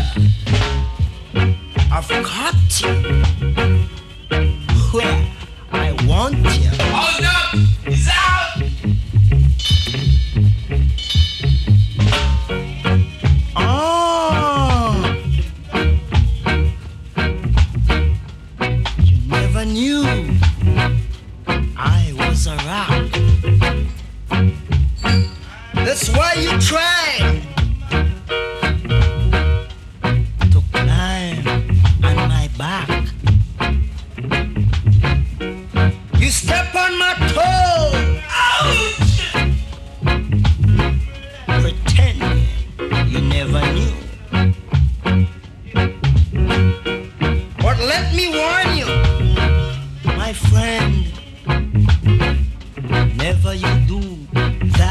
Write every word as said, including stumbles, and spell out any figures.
I've got you where I want you. Hold up! He's out! Oh, you never knew I was a rock. That's why you try